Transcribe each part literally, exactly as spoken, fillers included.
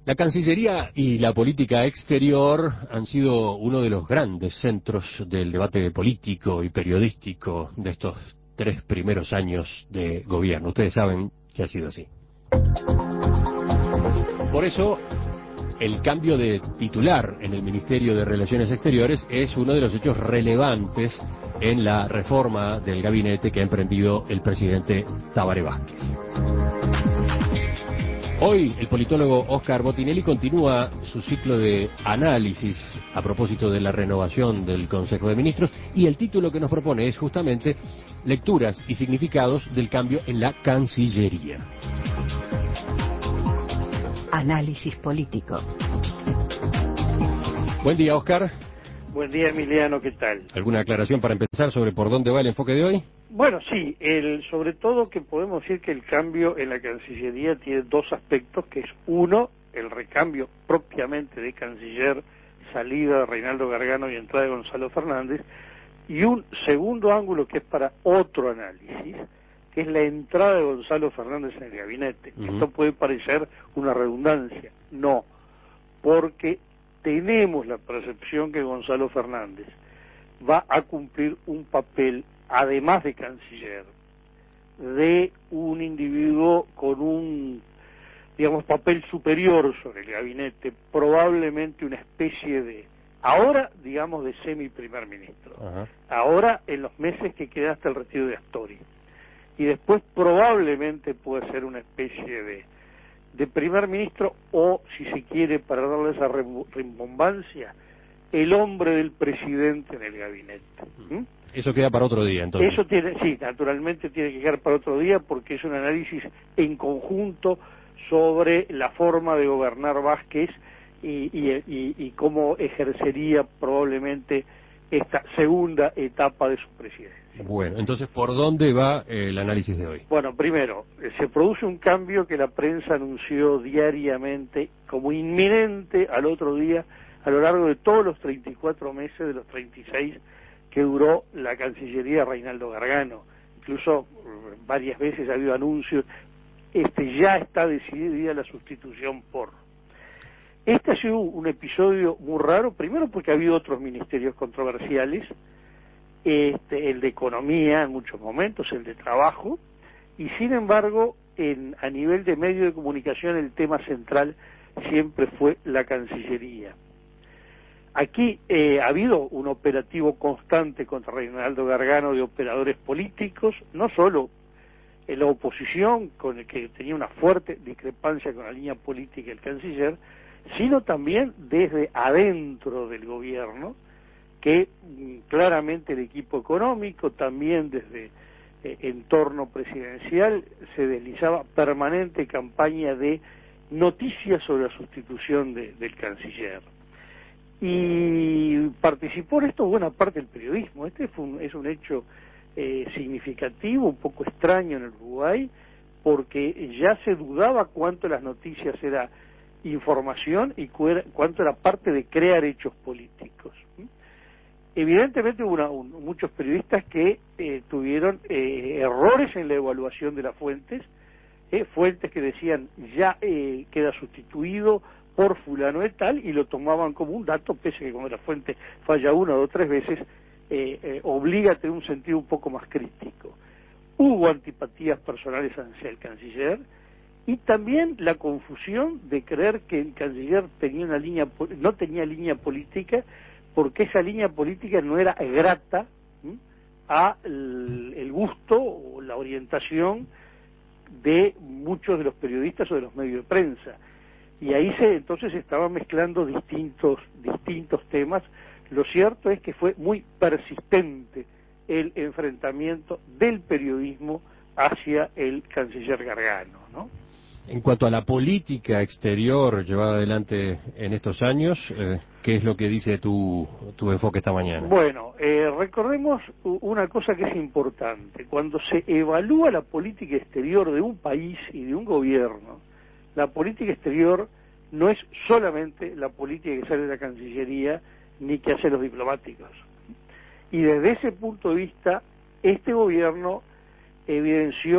La Cancillería y la política exterior han sido uno de los grandes centros del debate político y periodístico de estos tres primeros años de gobierno. Ustedes saben que ha sido así. Por eso, el cambio de titular en el Ministerio de Relaciones Exteriores es uno de los hechos relevantes en la reforma del gabinete que ha emprendido el presidente Tabaré Vázquez. Hoy el politólogo Oscar Botinelli continúa su ciclo de análisis a propósito de la renovación del Consejo de Ministros, y el título que nos propone es justamente Lecturas y significados del cambio en la Cancillería. Análisis político. Buen día, Oscar. Buen día, Emiliano, ¿qué tal? ¿Alguna aclaración para empezar sobre por dónde va el enfoque de hoy? Bueno, sí, el, sobre todo que podemos decir que el cambio en la Cancillería tiene dos aspectos, que es uno, el recambio propiamente de canciller, salida de Reinaldo Gargano y entrada de Gonzalo Fernández, y un segundo ángulo que es para otro análisis, que es la entrada de Gonzalo Fernández en el gabinete. Uh-huh. Esto puede parecer una redundancia, no, porque tenemos la percepción que Gonzalo Fernández va a cumplir un papel, además de canciller, de un individuo con un, digamos, papel superior sobre el gabinete, probablemente una especie de, ahora, digamos, de semi-primer ministro, uh-huh. ahora en los meses que quedan hasta el retiro de Astori, y después probablemente puede ser una especie de, de primer ministro, o, si se quiere, para darle esa rimbombancia, el hombre del presidente en el gabinete. ¿Mm? Eso queda para otro día, entonces. Eso tiene, sí, naturalmente tiene que quedar para otro día, porque es un análisis en conjunto sobre la forma de gobernar Vázquez y, y, y, y cómo ejercería probablemente esta segunda etapa de su presidencia. Bueno, entonces, ¿por dónde va el análisis de hoy? Bueno, primero, se produce un cambio que la prensa anunció diariamente como inminente al otro día, a lo largo de todos los treinta y cuatro meses de los treinta y seis que duró la Cancillería de Reinaldo Gargano. Incluso varias veces ha habido anuncios, este ya está decidida la sustitución por. Este ha sido un episodio muy raro, primero porque ha habido otros ministerios controversiales, este, el de Economía en muchos momentos, el de Trabajo, y sin embargo, en, a nivel de medio de comunicación, el tema central siempre fue la Cancillería. Aquí eh, ha habido un operativo constante contra Reinaldo Gargano de operadores políticos, no solo en la oposición, con el que tenía una fuerte discrepancia con la línea política del canciller, sino también desde adentro del gobierno, que claramente el equipo económico, también desde eh, entorno presidencial, se deslizaba permanente campaña de noticias sobre la sustitución de, del canciller. Y participó en esto buena parte del periodismo. Este fue un, es un hecho eh, significativo, un poco extraño en el Uruguay, porque ya se dudaba cuánto las noticias era información y cuánto era parte de crear hechos políticos. Evidentemente hubo una, un, muchos periodistas que eh, tuvieron eh, errores en la evaluación de las fuentes, eh, fuentes que decían ya eh, queda sustituido por fulano de tal, y lo tomaban como un dato, pese a que cuando la fuente falla una o tres veces, eh, eh, obliga a tener un sentido un poco más crítico. Hubo antipatías personales hacia el canciller, y también la confusión de creer que el canciller tenía una línea, no tenía línea política, porque esa línea política no era grata ¿sí? a el, el gusto o la orientación de muchos de los periodistas o de los medios de prensa. Y ahí se entonces se estaban mezclando distintos distintos temas. Lo cierto es que fue muy persistente el enfrentamiento del periodismo hacia el canciller Gargano, ¿no? En cuanto a la política exterior llevada adelante en estos años, eh, ¿qué es lo que dice tu, tu enfoque esta mañana? Bueno, eh, recordemos una cosa que es importante. Cuando se evalúa la política exterior de un país y de un gobierno, la política exterior no es solamente la política que sale de la Cancillería ni que hacen los diplomáticos. Y desde ese punto de vista, este gobierno evidenció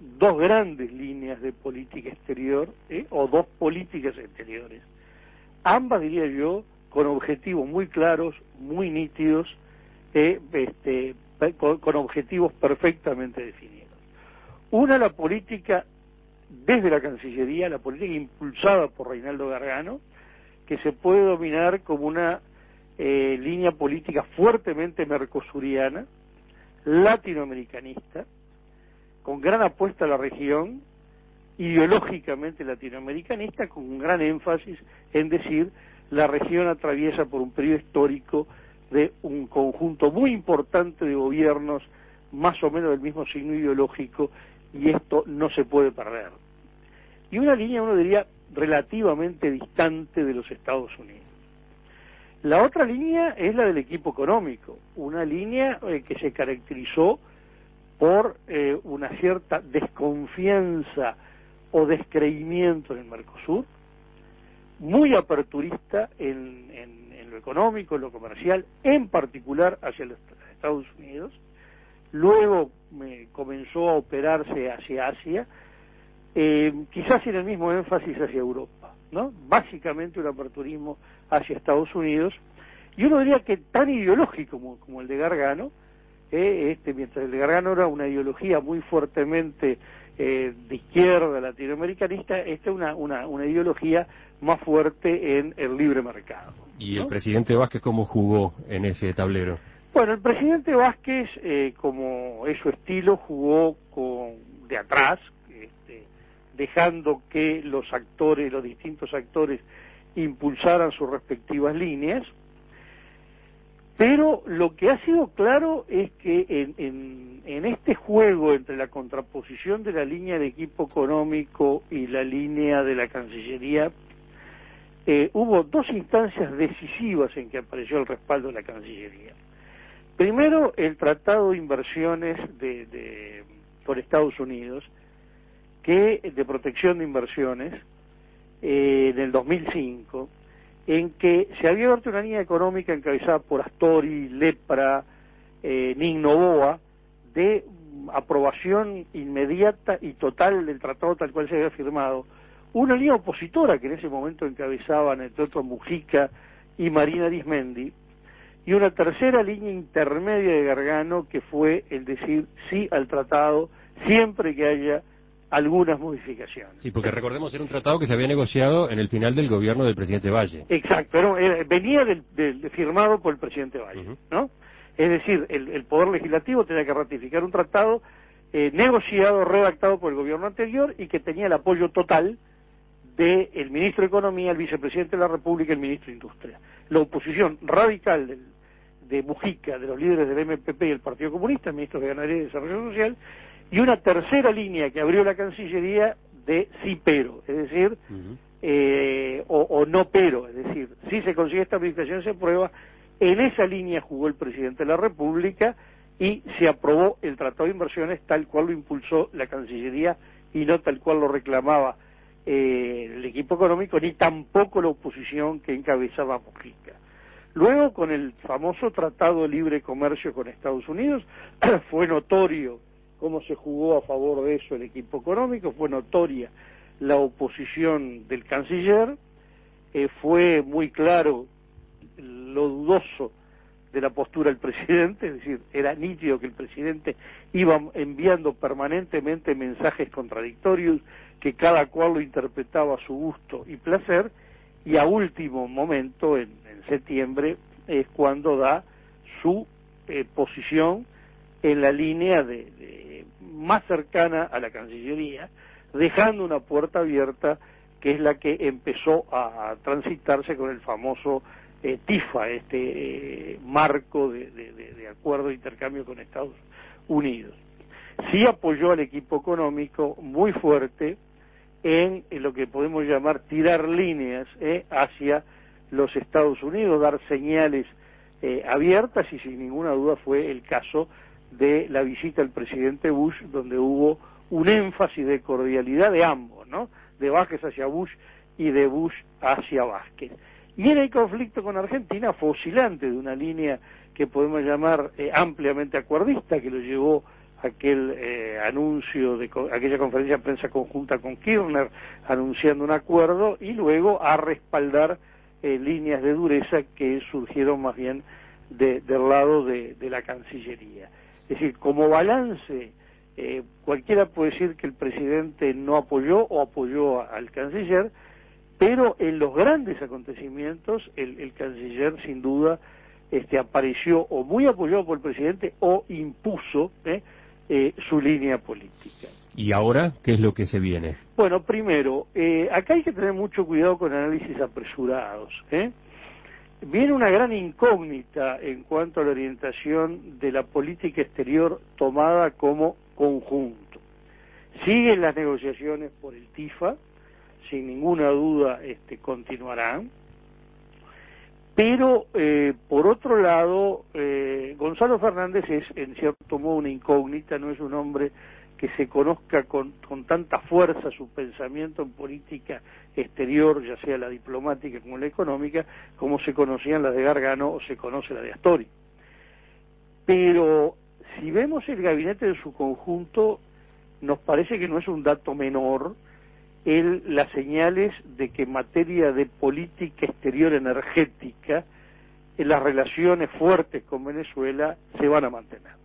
dos grandes líneas de política exterior, ¿eh? o dos políticas exteriores, ambas, diría yo, con objetivos muy claros, muy nítidos, eh, este, con, con objetivos perfectamente definidos. Una, la política desde la Cancillería, la política impulsada por Reinaldo Gargano, que se puede dominar como una eh, línea política fuertemente mercosuriana, latinoamericanista, con gran apuesta a la región, ideológicamente latinoamericanista, con un gran énfasis en decir la región atraviesa por un periodo histórico de un conjunto muy importante de gobiernos más o menos del mismo signo ideológico, y esto no se puede perder. Y una línea, uno diría, relativamente distante de los Estados Unidos. La otra línea es la del equipo económico, una línea eh, que se caracterizó por eh, una cierta desconfianza o descreimiento en el Mercosur, muy aperturista en, en, en lo económico, en lo comercial, en particular hacia los Estados Unidos. Luego eh, comenzó a operarse hacia Asia, eh, quizás sin el mismo énfasis hacia Europa, ¿no? Básicamente un aperturismo hacia Estados Unidos, y uno diría que tan ideológico como, como el de Gargano, eh, este, mientras el de Gargano era una ideología muy fuertemente eh, de izquierda latinoamericanista, esta es una, una, una ideología más fuerte en el libre mercado, ¿Y ¿no? el presidente Vázquez cómo jugó en ese tablero? Bueno, el presidente Vázquez, eh, como es su estilo, jugó con de atrás, este, dejando que los actores, los distintos actores, impulsaran sus respectivas líneas, pero lo que ha sido claro es que en, en, en este juego entre la contraposición de la línea de equipo económico y la línea de la Cancillería, eh, hubo dos instancias decisivas en que apareció el respaldo de la Cancillería. Primero, el Tratado de Inversiones de, de, por Estados Unidos, que de protección de inversiones, eh, en el dos mil cinco, en que se había abierto una línea económica encabezada por Astori, Lepra, eh, Nin Novoa, de aprobación inmediata y total del tratado tal cual se había firmado. Una línea opositora que en ese momento encabezaban, entre otros, Mujica y Marina Arismendi, y una tercera línea intermedia de Gargano, que fue el decir sí al tratado siempre que haya algunas modificaciones. Sí, porque recordemos, era un tratado que se había negociado en el final del gobierno del presidente Valle. Exacto, era, era, venía del, del, firmado por el presidente Valle, uh-huh. ¿no? Es decir, el, el Poder Legislativo tenía que ratificar un tratado eh, negociado, redactado por el gobierno anterior, y que tenía el apoyo total del ministro de Economía, el vicepresidente de la República y el ministro de Industria. La oposición radical del, de Mujica, de los líderes del M P P y el Partido Comunista, el ministro de Ganadería y Desarrollo Social, y una tercera línea que abrió la Cancillería de sí pero, es decir, uh-huh. eh, o, o no pero, es decir, si se consigue esta estabilización se aprueba. En esa línea jugó el presidente de la República y se aprobó el Tratado de Inversiones tal cual lo impulsó la Cancillería y no tal cual lo reclamaba eh, el equipo económico, ni tampoco la oposición que encabezaba Mujica. Luego, con el famoso Tratado de Libre Comercio con Estados Unidos, fue notorio cómo se jugó a favor de eso el equipo económico, fue notoria la oposición del canciller, eh, fue muy claro lo dudoso de la postura del presidente, es decir, era nítido que el presidente iba enviando permanentemente mensajes contradictorios, que cada cual lo interpretaba a su gusto y placer, y a último momento, en, en septiembre, es cuando da su eh, posición en la línea de, de más cercana a la Cancillería, dejando una puerta abierta que es la que empezó a, a transitarse con el famoso eh, TIFA, este eh, marco de, de, de, de acuerdo de intercambio con Estados Unidos. Sí apoyó al equipo económico muy fuerte en, en lo que podemos llamar tirar líneas eh, hacia los Estados Unidos, dar señales eh, abiertas, y sin ninguna duda fue el caso de la visita del presidente Bush, donde hubo un énfasis de cordialidad de ambos, ¿no? De Vázquez hacia Bush y de Bush hacia Vázquez. Y en el conflicto con Argentina fue oscilante, de una línea que podemos llamar eh, ampliamente acuerdista, que lo llevó aquel eh, anuncio, de aquella conferencia de prensa conjunta con Kirchner anunciando un acuerdo, y luego a respaldar eh, líneas de dureza que surgieron más bien de, del lado de, de la Cancillería. Es decir, como balance, eh, cualquiera puede decir que el presidente no apoyó o apoyó a, al canciller, pero en los grandes acontecimientos el, el canciller sin duda este, apareció o muy apoyado por el presidente o impuso eh, eh, su línea política. ¿Y ahora qué es lo que se viene? Bueno, primero, eh, acá hay que tener mucho cuidado con análisis apresurados. ¿eh? Viene una gran incógnita en cuanto a la orientación de la política exterior tomada como conjunto. Siguen las negociaciones por el TIFA, sin ninguna duda este, continuarán, pero eh, por otro lado, eh, Gonzalo Fernández es en cierto modo una incógnita, no es un hombre que se conozca con, con tanta fuerza su pensamiento en política exterior, ya sea la diplomática como la económica, como se conocían las de Gargano o se conoce la de Astori. Pero si vemos el gabinete en su conjunto, nos parece que no es un dato menor el, las señales de que en materia de política exterior energética, en las relaciones fuertes con Venezuela se van a mantener.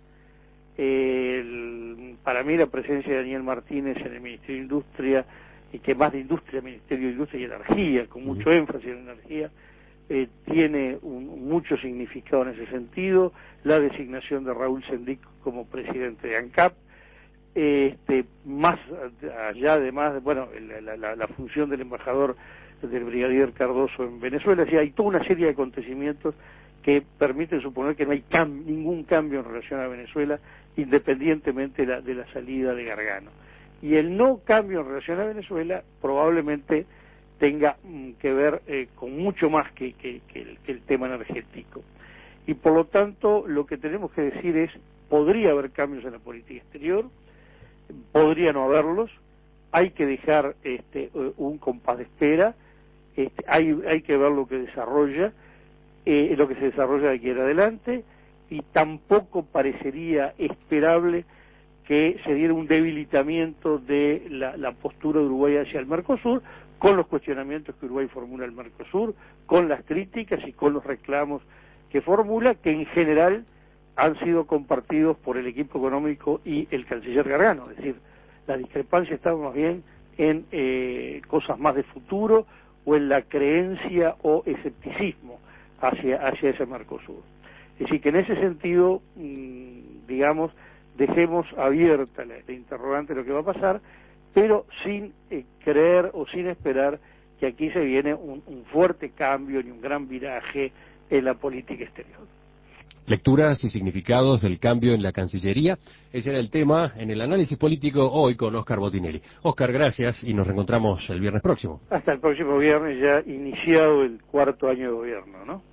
El, para mí la presencia de Daniel Martínez en el Ministerio de Industria, y que más de Industria, Ministerio de Industria y Energía, con mucho énfasis en energía, eh, tiene un, mucho significado en ese sentido. La designación de Raúl Sendic como presidente de ANCAP, este, más allá además, bueno, la, la, la función del embajador del brigadier Cardoso en Venezuela, así, hay toda una serie de acontecimientos que permiten suponer que no hay cam ningún cambio en relación a Venezuela, independientemente de la, de la salida de Gargano. Y el no cambio en relación a Venezuela probablemente tenga mm, que ver eh, con mucho más que, que, que, el, que el tema energético. Y por lo tanto, lo que tenemos que decir es, podría haber cambios en la política exterior, podría no haberlos, hay que dejar este, un compás de espera, este, hay, hay que ver lo que desarrolla, eh, lo que se desarrolla de aquí en adelante, y tampoco parecería esperable que se diera un debilitamiento de la, la postura de Uruguay hacia el Mercosur, con los cuestionamientos que Uruguay formula al Mercosur, con las críticas y con los reclamos que formula, que en general han sido compartidos por el equipo económico y el canciller Gargano. Es decir, la discrepancia está más bien en eh, cosas más de futuro o en la creencia o escepticismo hacia, hacia ese Mercosur. Es decir, que en ese sentido, mmm, digamos, dejemos abierta la, la interrogante de lo que va a pasar, pero sin eh, creer o sin esperar que aquí se viene un, un fuerte cambio ni un gran viraje en la política exterior. Lecturas y significados del cambio en la Cancillería. Ese era el tema en el análisis político hoy con Óscar Botinelli. Óscar, gracias y nos reencontramos el viernes próximo. Hasta el próximo viernes, ya iniciado el cuarto año de gobierno, ¿no?